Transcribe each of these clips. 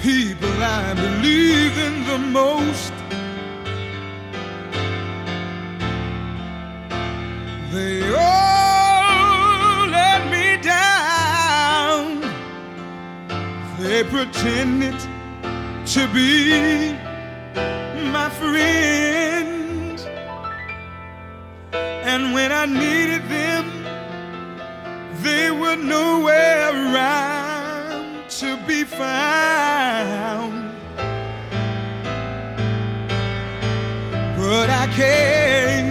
people I believe in the most, they all let me down. They pretended to be my friends, and when I needed them, they were nowhere around to be found. But I came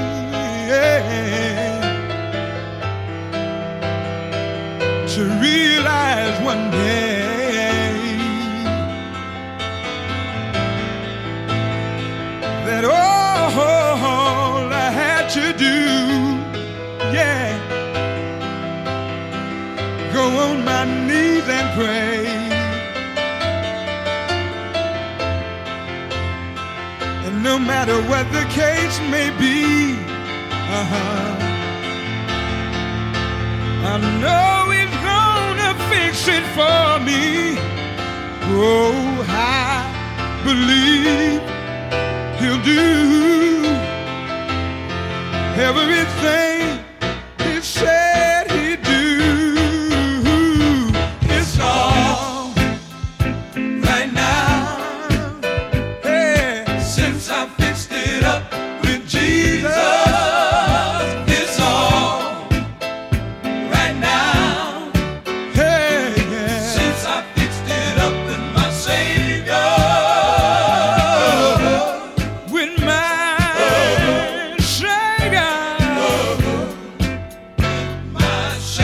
to realize one day that all I had to do, yeah, go on my knees and pray. And no matter what the case may be, I know He's gonna fix it for me. Oh, I believe He'll do everything